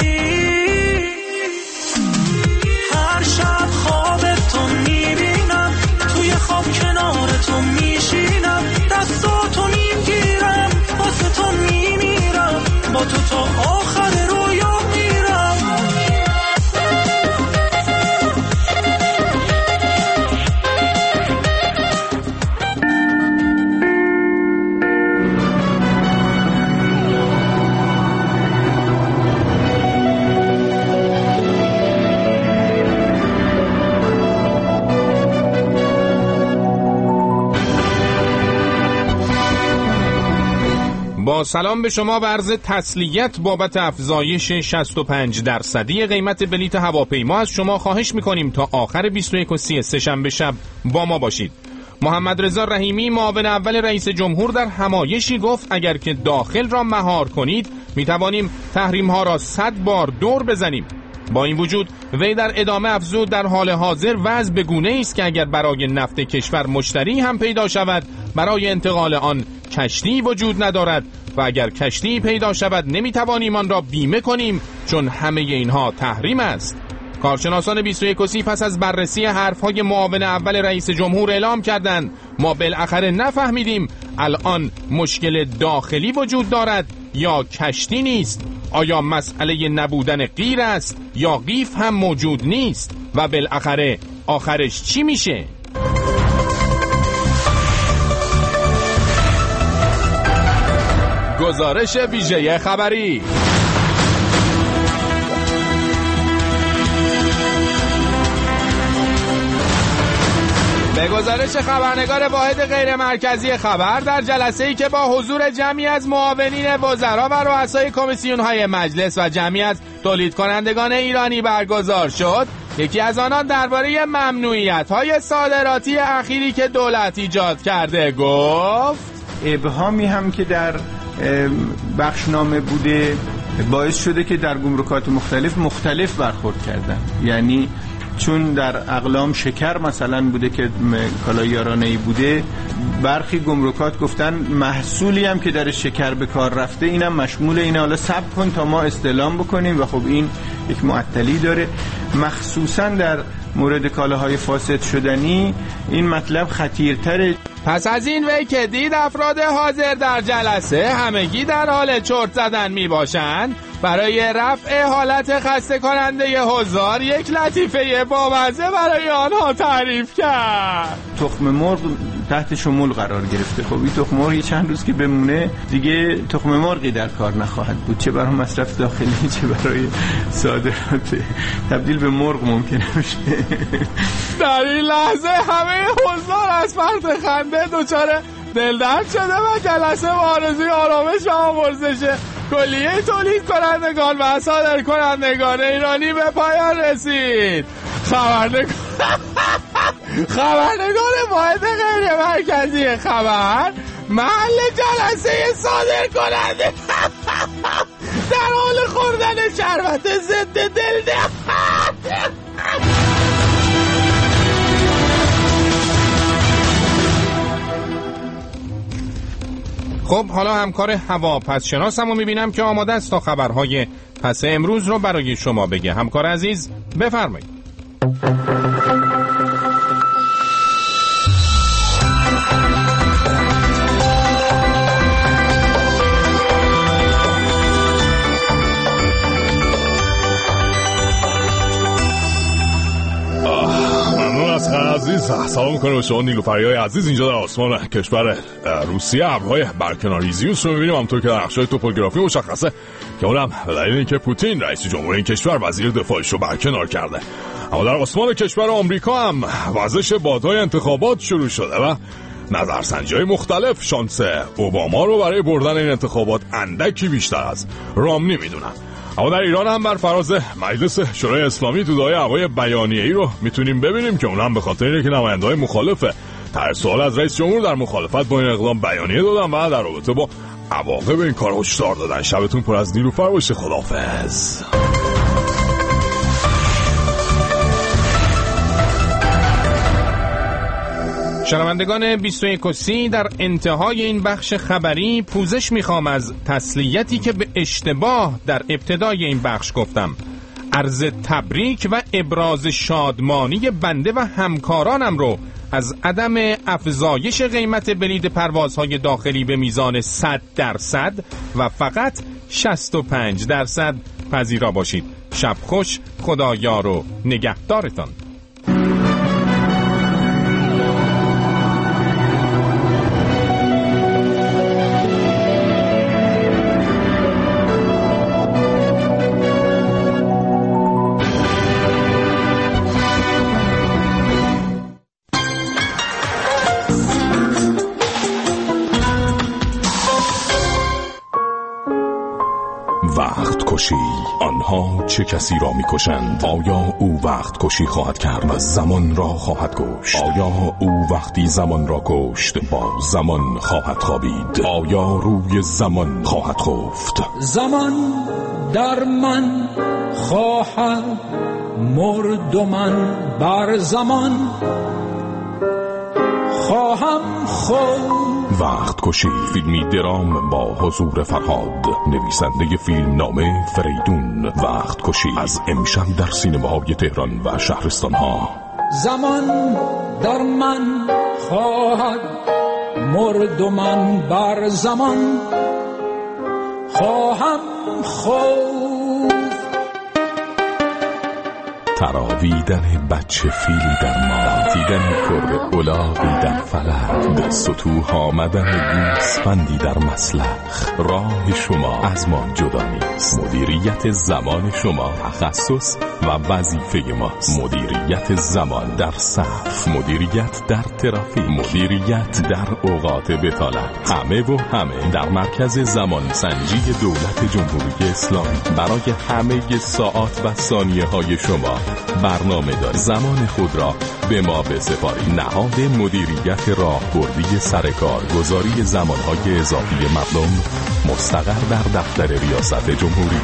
هر شب خوابتو میبینم، توی خواب کنار تو میشینم، دستاتو میگیرم واسه تو میمیرم، با تو تا آخر رویا میرم. با سلام به شما و عرض تسلیت بابت افزایش 65% قیمت بلیت هواپیما از شما خواهش میکنیم تا آخر 21:30 سه‌شنبه شب با ما باشید. محمد رضا رحیمی معاون اول رئیس جمهور در همایشی گفت اگر که داخل را مهار کنید میتوانیم تحریم ها را 100 بار دور بزنیم. با این وجود وی در ادامه افزود در حال حاضر وضع به گونه‌ای است که اگر برای نفت کشور مشتری هم پیدا شود برای انتقال آن کشتی وجود ندارد و اگر کشتی پیدا شود نمیتوانیم آن را بیمه کنیم چون همه اینها تحریم است. کارشناسان 21 پس از بررسی حرفهای معاون اول رئیس جمهور اعلام کردند ما بالاخره نفهمیدیم الان مشکل داخلی وجود دارد یا کشتی نیست. آیا مسئله نبودن قیر است یا قیف هم موجود نیست و بالاخره آخرش چی میشه؟ گزارش ویژه خبری. به گزارش خبرنگار واحد غیر مرکزی خبر در جلسه‌ای که با حضور جمعی از معاونین وزرا و رؤسای کمیسیون‌های مجلس و جمعی از تولید کنندگان ایرانی برگزار شد، یکی از آنان درباره ممنوعیت‌های صادراتی اخیری که دولت ایجاد کرده گفت ابهامی هم که در بخشنامه بوده باعث شده که در گمرکات مختلف برخورد کردن. یعنی چون در اقلام شکر مثلا بوده که کالای یارانه‌ای بوده، برخی گمرکات گفتن محصولی هم که در شکر به کار رفته اینم مشمول اینه، حالا صبر کن تا ما استعلام بکنیم و خب این یک معطلی داره. مخصوصا در مورد کالاهای فاسد شدنی این مطلب خطیرتره. پس از این وی که دید افراد حاضر در جلسه همگی در حال چرت زدن می باشند، برای رفع حالت خسته کننده حضار یک لطیفه بامزه برای آنها تعریف کرد. تخم مرغ تحت شمول قرار گرفته. خب این تخم مرغ چند روز که بمونه دیگه تخم مرغی در کار نخواهد بود، چه برای مصرف داخلی چه برای صادرات. تبدیل به مرغ ممکنه بشه. در این لحظه همه حضار از فرط خنده دچار دلدرد شده و جلسه با آرزوی آرامش و آمرزش کلیه تولید کنندگان و صادر کنندگان ایرانی به پایان رسید. خبرنگار واحد غیر مرکزی خبر محل جلسه صادر کننده در حال خوردن شربت ضد دلدرد. خب حالا همکار هواپس شناسم رو میبینم که آماده است تا خبرهای پس امروز رو برای شما بگه. همکار عزیز بفرمایید. عزیز سلام میکنم به شما نیلوفریای عزیز. اینجا در آسمان کشور روسیه ابرهای برکناری زیوس رو میبینیم، همونطور که در نقشه‌های توپوگرافی مشخصه که اونم به دلیل اینکه پوتین رئیس جمهور این کشور وزیر دفاعش رو برکنار کرده. اما در آسمان کشور آمریکا هم وزش بادهای انتخابات شروع شده و نظرسنجی‌های مختلف شانس اوباما رو برای بردن این انتخابات اندکی بیشتر از رامنی میدونن. اما در ایران هم بر فراز مجلس شورای اسلامی تو هوای بیانیه‌ای رو میتونیم ببینیم که اونم به خاطر اینکه نماینده‌های مخالف طرح سوال از رئیس جمهور در مخالفت با این اقدام بیانیه دادن و در رابطه با عواقب این کار هشدار دادن. شبتون پر از نیلوفر باشه. خداحافظ. شنوندگان 21 در انتهای این بخش خبری پوزش میخوام از تسلیتی که به اشتباه در ابتدای این بخش گفتم. عرض تبریک و ابراز شادمانی بنده و همکارانم رو از عدم افزایش قیمت بلیط پروازهای داخلی به میزان 100% و فقط 65% پذیرا باشید. شب خوش، خدا یار و نگهدارتان. وقت کشی، آنها چه کسی را می کشند؟ آیا او وقت کشی خواهد کرد و زمان را خواهد کشت؟ آیا او وقتی زمان را کشت با زمان خواهد خوابید؟ آیا روی زمان خواهد خفت؟ زمان در من خواهد مرد و من بر زمان خواهم خوف. وقت کشی، فیلمی درام با حضور فرهاد، نویسنده فیلم نامه فریدون. وقت کشی از امشب در سینماهای تهران و شهرستانها. زمان در من خواهد مرد و من بر زمان خواهم خوف. تراویدن بچه فیلی در ما، دیدن کرد الاغی در فلک، به سطوح آمدن گوسفندی در مسلخ. راه شما از ما جدا نیست. مدیریت زمان شما تخصص و وظیفه ماست. مدیریت زمان در صف، مدیریت در ترافیک، مدیریت در اوقات بطالت. همه و همه در مرکز زمان سنجی دولت جمهوری اسلامی. برای همه ساعات و ثانیه های شما برنامه دارید. زمان خود را به ما بسپارید. نهاد مدیریت راهبردی سرکار گذاری زمانهای اضافی مردم، مستقر در دفتر ریاست جمهوری.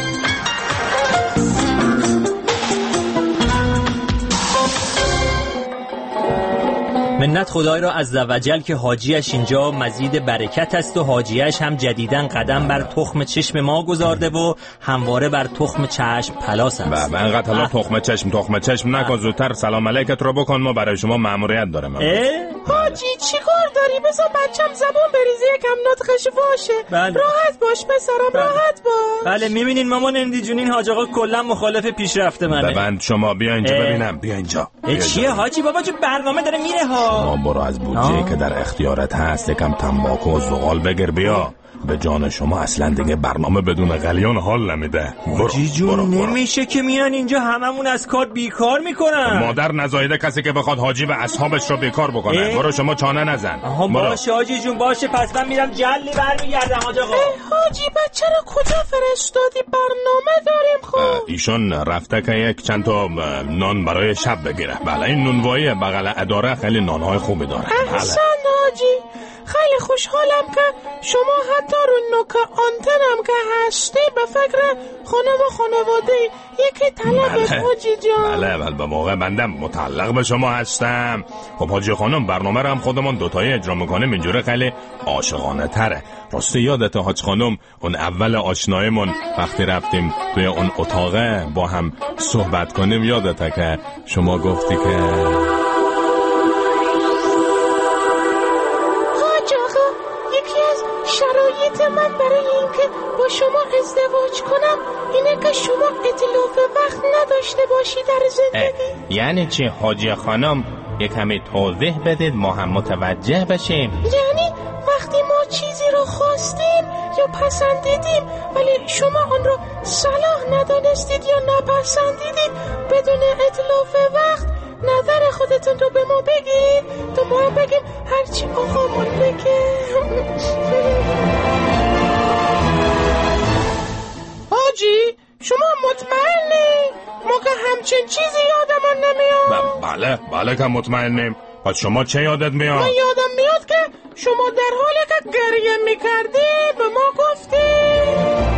منت خدای را عزوجل که حاجیش اینجا مزید برکت است و حاجیش هم جدیداً قدم بر تخم چشم ما گذارده و همواره بر تخم چشم پلاس است. و انقدر حالا تخم چشم نکن، زودتر سلام علیکت رو بکن، ما برای شما مأموریت دارم. حاجی چی کار داری؟ بذار بچم زبون بریزه یکم نطقش باشه. راحت باش پسرم، راحت باش. بله میبینین مامان اندی جون این حاج آقا کلا مخالف پیشرفت منه. ببند شما، بیا اینجا ببینم، بیا اینجا. چیه حاجی؟ بابا جو برنامه داره میره ها. ما برو از بودجه که در اختیارت هست یکم تنباکو و زغال بگیر بیا. به جان شما اصلا دیگه برنامه بدون قلیون حال نمیده. برو نمیشه که میان اینجا هممون از کار بیکار میکنن. مادر نزایده کسی که بخواد حاجی و اصحابش رو بیکار بکنه. برو شما چانه نزن. باشه حاجی جون باشه، پس من میرم جلی برمیگردم. حاج آقا حاجی بچه رو کجا فرستادی؟ برنامه داریم. خب ایشون رفته که یک چند تا نان برای شب بگیره. بله این نونوایی بغل اداره خیلی نانهای خوبی داره. احسن حاجی، خیلی خوشحالم که شما حتی رو نوک آنتنم که هستی به فکر خانم و خانواده یکی طلبت حاجی جان. بله به موقع بندم متعلق به شما هستم. خب حاجی خانم برنامه رو هم خودمون دوتایی اجرا میکنیم، اینجوری خیلی عاشقانه تره. راستی یادت حاج خانم اون اول آشنایمون وقتی رفتیم توی اون اتاقه با هم صحبت کنیم، یادته که شما گفتی که شرایط من برای اینکه با شما ازدواج کنم اینه که شما اتلاف وقت نداشته باشی در زندگی. یعنی چی حاجی خانم؟ یک کمی توضیح بدید ما هم متوجه بشیم. یعنی وقتی ما چیزی رو خواستیم یا پسندیدیم ولی شما آن رو صلاح ندانستید یا نپسندیدید، بدون اتلاف وقت نظر خودتون رو به ما بگید تو ما بگیم هرچی آقامون بگه. حاجی شما مطمئنی؟ ما که همچین چیزی یادمون نمیاد. بله که مطمئنیم. پس شما چه یادت میاد؟ من یادم میاد که شما در حالی که گریه میکردید به ما گفتید.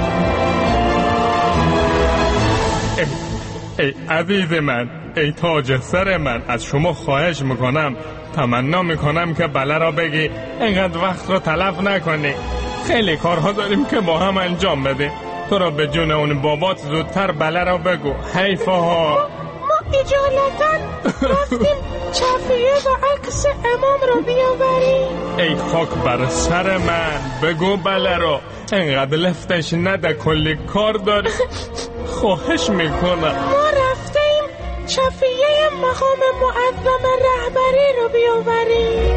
ای عزیز من، ای تاج سر من، از شما خواهش میکنم، تمنا میکنم که بله را بگی، اینقدر وقت را تلف نکنی. خیلی کارها داریم که با هم انجام بدیم. تو را به جون اون بابات زودتر بله را بگو. حیفه ها. ما اجالتا رفتیم چفیه و عکس امام رو بیاوریم. ای خاک بر سر من، بگو بله را. اینقدر لفتش نده، کلی کار داری. خواهش میکنم. ما رفتیم چفیه مقام معظم رهبری رو بیاوریم.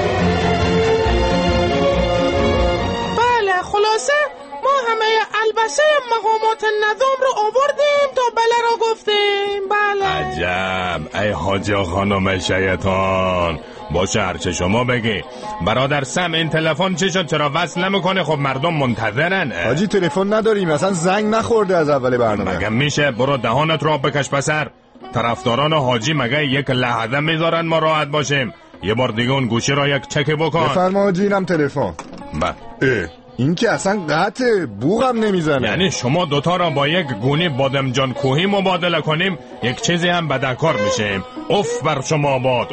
بله خلاصه ما همه البسه مقامات نظام رو آوردیم تا بله را گفتیم. بله عجب. ای حاجی خانم شیطان، باشه هرچه شما بگی. برادر سم این تلفن چی شد؟ چرا وصل نمیکنه؟ خب مردم منتظرن. حاجی تلفن نداریم، اصلا زنگ نخورده از اول برنامه. مگه میشه؟ برو دهانت رو بکش پسر. طرفداران حاجی مگه یک لحظه میذارن ما راحت باشیم؟ یه بار دیگه اون گوشی را یک چک بکن. بفرما حاجی، اینم تلفن. این که اصلا قطعه، بوغم نمیزنه. یعنی شما دوتا را با یک گونی بادمجان کوهی مبادله کنیم یک چیزی هم بدهکار میشیم. اف بر شما باد.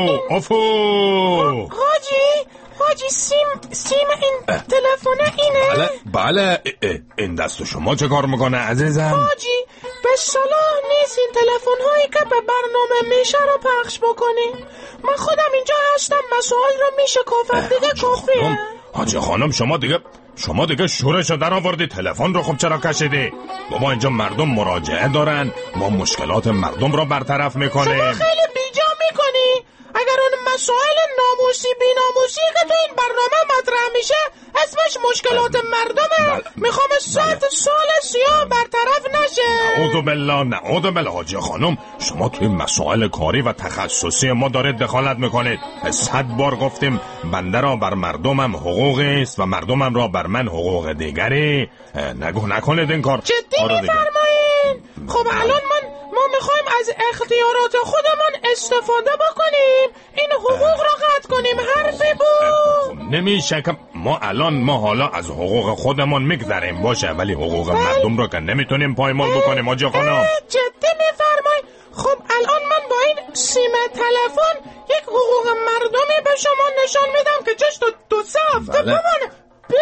افو حاجی سیم این تلفن اینه؟ بله این دست شما چه کار میکنه عزیزم؟ حاجی به صلاح نیست این تلفن هایی که به برنامه میشه رو پخش بکنی. من خودم اینجا هستم، مسائل رو میشه کافت دیگه کافیه. حاجی خانم شما دیگه شورشو در آوردی، تلفن رو خب چرا کشیدی؟ بابا اینجا مردم مراجعه دارن، ما مشکلات مردم رو برطرف میکنیم. شما خیلی بیجا میکنی. اگر اون مسائل ناموسی بیناموسی که تو این برنامه مطرح میشه اسمش مشکلات مردمه، میخوام 100 سال سیاه برطرف نشه. نعوذ بالله حاجی خانم، شما توی مسائل کاری و تخصصی ما دارید دخالت میکنید. 100 بار گفتیم بنده را بر مردمم حقوقی است و مردمم را بر من حقوق دیگری. نکنید این کار. جدی میفرمایین؟ خب الان ما میخوایم از اختیارات خودمون استفاده بکنیم، این حقوق را قطع کنیم. حرفی بود نمیشه که ما حالا از حقوق خودمون میگذریم باشه، ولی حقوق مردم رو که نمیتونیم پایمال بکنیم حاجی خانم. جدی میفرمایید؟ خب الان من با این سیم تلفن یک حقوق مردمی به شما نشان میدم که جشت 2-3 هفته بمانه.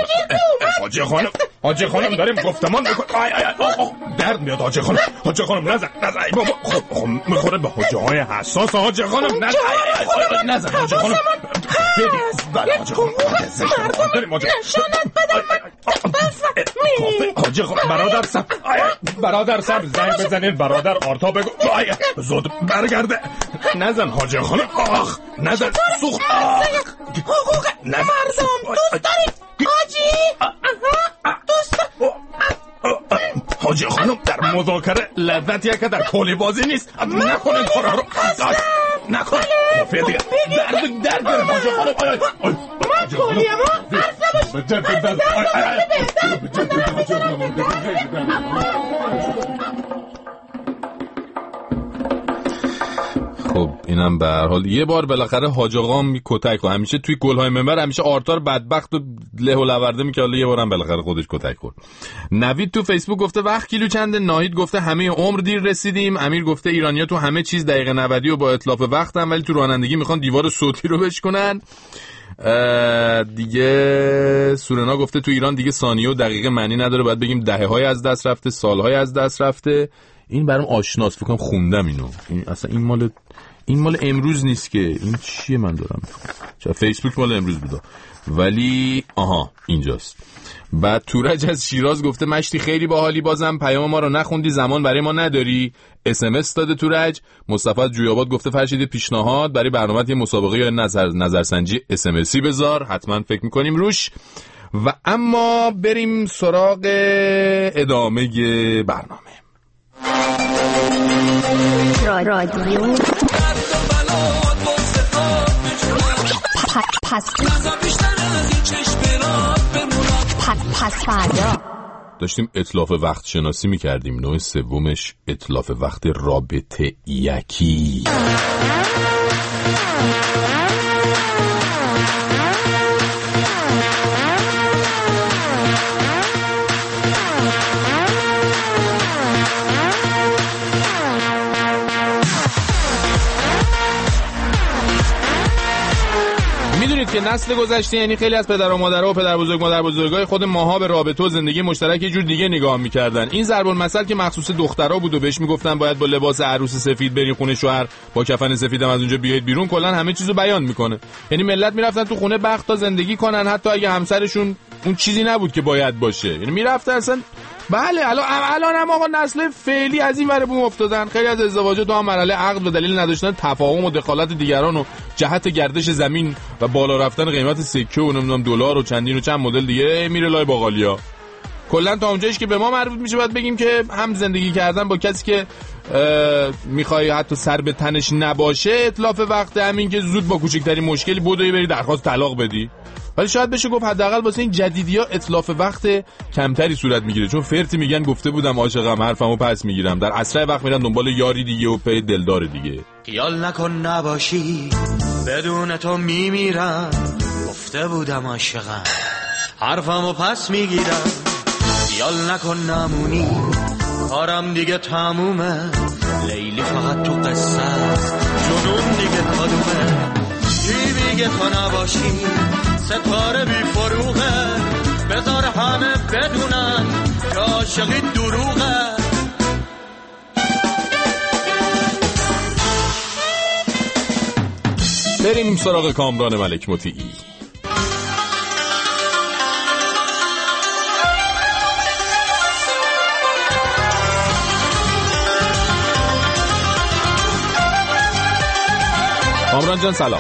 حاجی خانم داریم گفتمان بکن. درد میاد حاجی خانم نزن بابا. خب میخوره به حجه های حساس حاجی خانم. نزن حاجی خانم. بله حاجی خانم نشانت بدم حاجی خانم. برادر سب زنگ بزنین برادر آرتا بگو زود برگرده. نزن حاجی خانم. نزن سوخت. حقوق مردم دوست دارید حاجی خانم در مذاکره لذتیه که در کولی بازی نیست. نکنه کارا رو نکن. کافیه دیگه. درد گرم حاجی خانم. ما کولیه ما خب اینم به هر حال یه بار بالاخره حاج آقا کتک و همیشه توی گل‌های منبر همیشه آرتار بدبخت و له و لورده میگه، حالا یه بارم بالاخره خودش کتک خورد. نوید تو فیسبوک گفته وقت کیلو چنده. ناهید گفته همه عمر دیر رسیدیم. امیر گفته ایرانی‌ها تو همه چیز دقیقه 90 و با اتلاف وقتن ولی تو رانندگی میخوان دیوار صوتی رو بشکنن. دیگه سورنا گفته تو ایران دیگه ثانیه و دقیقه معنی نداره، باید بگیم دهه‌های از دست رفته، سال‌های از دست رفته. این برام آشناست، فکر کنم خوندم اینو. اصلا این مال امروز نیست که. این چیه من دارم چرا فیسبوک مال امروز بوده ولی اینجاست. بعد تورج از شیراز گفته مشتی خیلی باحالی، بازم پیام ما رو نخوندی، زمان برای ما نداری. SMS داده تورج. مصطفی از جویاباد گفته فرشید پیشنهاد برای برنامه یه مسابقه یا نظرسنجی SMSی بذار، حتما فکر میکنیم روش. و اما بریم سراغ ادامه برنامه. رادیو پس فردا داشتیم اتلاف وقت شناسی میکردیم. نوع سومش اتلاف وقت رابطه یکی. که نسل گذشته یعنی خیلی از پدر و مادرها و پدر بزرگ مادر بزرگای خود ماها به رابطه و زندگی مشترک یه جور دیگه نگاه می‌کردن. این ضرب المثل که مخصوص دخترها بود و بهش میگفتن باید با لباس عروس سفید برین خونه شوهر، با کفن سفیدم از اونجا بیاید بیرون، کلا همه چیزو بیان میکنه. یعنی ملت میرفتن تو خونه بخت تا زندگی کنن حتی اگه همسرشون اون چیزی نبود که باید باشه. یعنی میرفتن اصلا. بله الان هم آقا نسل فعلی از این ور بوم افتادن. خیلی از ازدواجات تو هم مرحله عقد و دلیل نداشتن تفاهم و دخالت دیگران و جهت گردش زمین و بالا رفتن قیمت سکه و نمیدونم دلار و چندین و چند مدل دیگه میره لای باقالیا. کلا تا اونجایش که به ما مربوط میشه باید بگیم که هم زندگی کردن با کسی که میخوای حتی سر به تنش نباشه اتلاف وقت، همین که زود با کوچکترین مشکلی بدوی بری درخواست طلاق بدی. ولی شاید بشه گفت حداقل واسه این جدیدی‌ها اتلاف وقت کمتری صورت میگیره، چون فرتی میگن گفته بودم عاشقم حرفمو پس میگیرم، در اسرع وقت میرن دنبال یاری دیگه و پی دلدار دیگه. خیال نکن نباشی بدون تو میمیرم، گفته بودم عاشقم حرفمو پس میگیرم خیال نکن نمونی کارم دیگه تمومه لیلی فقط تو قصه است جنون دیگه کدومه کی میگه تو نباشی ستاره بی فروغه بذار همه بدونن که عاشقی دروغه بریم سراغ کامران ملک مطیعی. کامران جان سلام.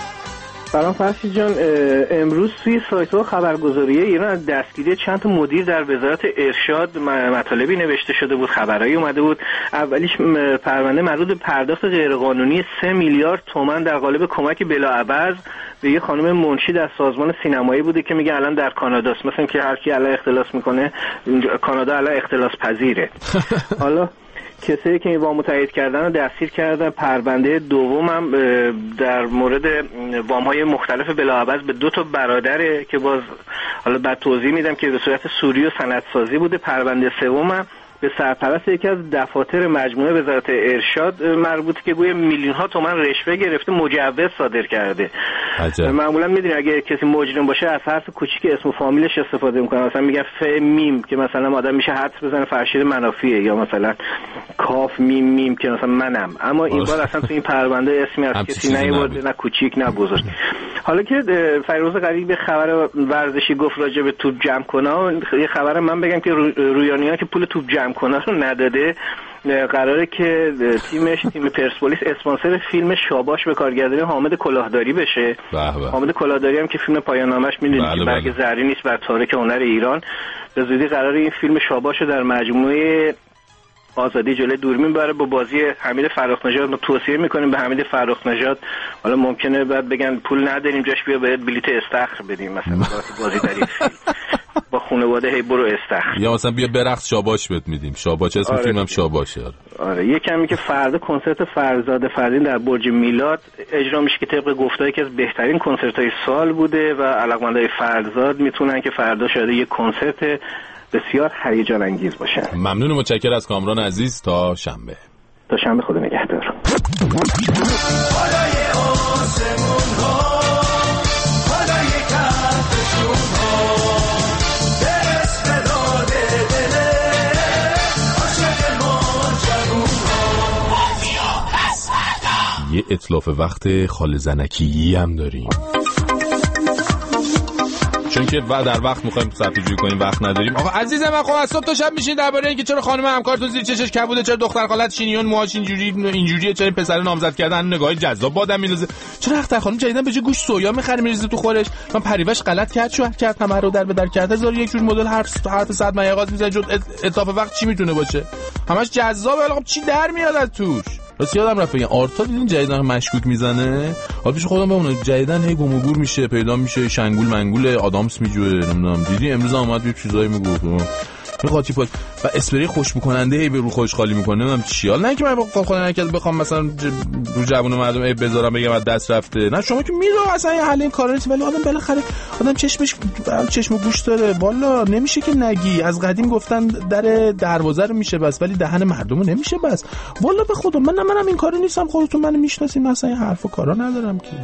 سلام فرشید جان. امروز توی سایت‌ها خبرگزاری ایران از دستگیری چند تا مدیر در وزارت ارشاد مطالبی نوشته شده بود، خبرایی اومده بود. اولیش پرونده مربوط به پرداخت غیرقانونی 3 میلیارد تومان در قالب کمک بلاعوض به یه خانم منشی در سازمان سینمایی بوده که میگه الان در کاناداست، مثلا که هر کی الان اختلاس میکنه کانادا الان اختلاس پذیره. حالا کسایی که این وامو تایید کردن رو دستگیر کردن. پرونده دومم در مورد وام‌های مختلف بلاعوض به 2 تا برادره که باز حالا بعد توضیح میدم که به صورت سوری و سندسازی بوده. پرونده سومم به سرپرست یکی از دفاتر مجموعه وزارت ارشاد مربوط که گویا میلیون ها تومان رشوه گرفته مجوز صادر کرده. معمولا میدونی اگه کسی مجرم باشه از حرف کوچیک اسم و فامیلش استفاده میکنه، مثلا میگن ف میم که مثلا آدم میشه حدس بزنه فرشید منافیه، یا مثلا کاف میم میم که مثلا منم. اما این بار اصلا تو این پرونده اسمی از کسی نیورده، نه کوچیک نه بزرگ. حالا که فیروز قریب خبر ورزشی گفت راجع به توپ جمع کنه، یه خبر من بگم که رویانیان که پول توپ جمع کنه رو نداده، قراره که تیم پرسپولیس اسپانسر فیلم شاباش به کارگردانی حامد کلاهداری بشه. حامد کلاهداری هم که فیلم پایان نامش میدونید که برگ زرین نیست بر تاریخ هنر ایران. به زودی قراره این فیلم شاباش رو در مجموعه آزادی جلوی دوربین بره با بازی حمید فرخ‌نژاد. ما توصیه میکنیم به حمید فرخ‌نژاد، حالا ممکنه بعد بگن پول نداریم جاش بیا بهت بلیت استخر بدیم مثلا بازی در این فیلم با خانواده هی برو استخر، یا مثلا بیا برقص شاباش بهت میدیم. شاباش اسم فیلمم شاباشه. آره یه کمی که فردا کنسرت فرزاد فردین در برج میلاد اجرا میشه که طبق گفته‌ای که از بهترین کنسرت‌های سال بوده و علاقمندای فرزاد میتونن که فردا شاید یه کنسرت بسیار هیجان انگیز باشه. ممنون و متشکرم از کامران عزیز. تا شنبه. تا شنبه، خدا نگهدار. یه اتلاف وقت خال زنکی هم داریم، چون که در وقت میخوایم صرفه‌جویی کنیم وقت نداریم. آقا عزیز من، خب از صبح تا شب میشین درباره اینکه چرا خانم همکارتون زیر چشش کبوده، چرا دختر خالت شینیون موهاش اینجوریه، چرا پسر نامزد کردن نگاه جذاب بادم میندازه، چرا اختر خانم جدیدن به جای گوشت سویا میخره میریزه تو خورش. من پریوش غلط کرد، شو کرد همه رو در به در کرد. هزار یک جور مدل حرف صد میقات میزنه. جد اتلاف وقت چی میتونه باشه؟ همش جذابه. آقا چی در میاد از توش؟ راست یادم رفت بگم آرتا دیدین جدیدن مشکوک میزنه. حالا پیش خودم بمونه جدیدن هی گم و گور میشه، پیدا میشه، شنگول منگول آدامس میجوه، نمیدونم دیدی امروز اومد یه چیزایی میگفت این قاطی پاک و اسپری خوشبو کننده هی به رو خودش خالی میکنه. نمیدونم چی، حالا نه که من خدا نکرد بخوام مثلا رو جوون مردم ای بذارم بگم از دست رفته، نه شما که میدونم اصلا یه حل این کارا نیست، ولی آدم بالاخره آدم چشم و گوش داره. والا نمیشه که نگی. از قدیم گفتن در دروازه رو میشه بس ولی دهن مردمو نمیشه بس. والا به خدا منم این کاری نیستم، خودتون منو میشناسین، مثلا این حرفا کارا ندارم که.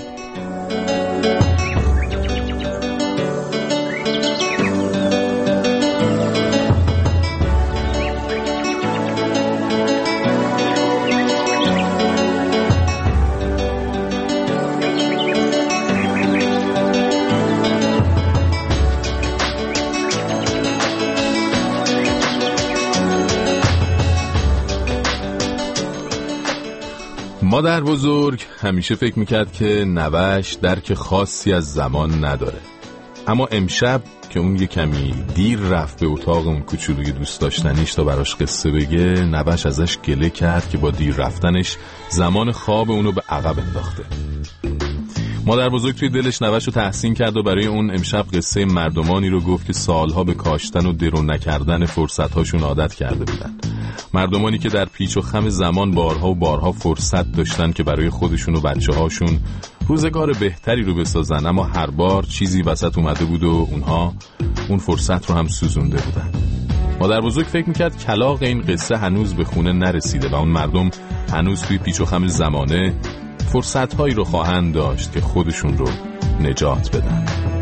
مادر بزرگ همیشه فکر میکرد که نوش درک خاصی از زمان نداره، اما امشب که اون یه کمی دیر رفت به اتاق اون کوچولوی دوست داشتنیش تا براش قصه بگه، نوش ازش گله کرد که با دیر رفتنش زمان خواب اونو به عقب انداخته. مادر بزرگ توی دلش نوش رو تحسین کرد و برای اون امشب قصه مردمانی رو گفت که سالها به کاشتن و درو نکردن فرصت‌هاشون عادت کرده بودن. مردمانی که در پیچ و خم زمان بارها و بارها فرصت داشتن که برای خودشون و بچه‌هاشون روزگار بهتری رو بسازن، اما هر بار چیزی وسط اومده بود و اونها اون فرصت رو هم سوزونده بودن. مادر بزرگ فکر میکرد کلاغ این قصه هنوز به خونه نرسیده و اون مردم هنوز توی پیچ و خم زمانه فرصت‌هایی رو خواهند داشت که خودشون رو نجات بدن.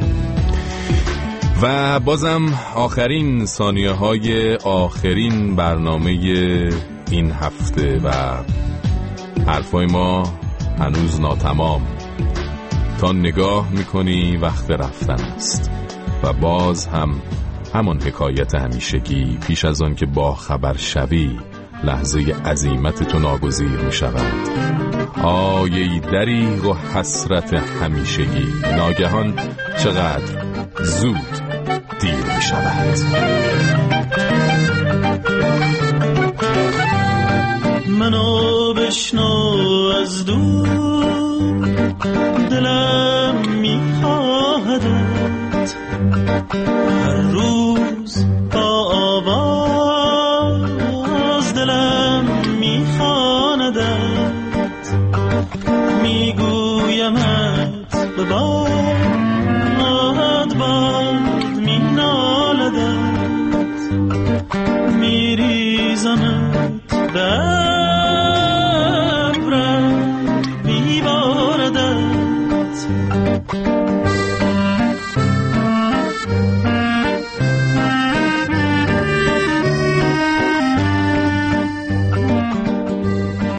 و بازم آخرین ثانیه‌های آخرین برنامه این هفته و حرفای ما هنوز ناتمام. تا نگاه میکنی وقت رفتن است و باز هم همان حکایت همیشگی، پیش از آن که با خبر شوی لحظه عزیمت تو ناگزیر می شود. آیه دریغ و حسرت همیشگی، ناگهان چقدر زود دیر می شود. منو بشنو از دور، دلم می خواهدت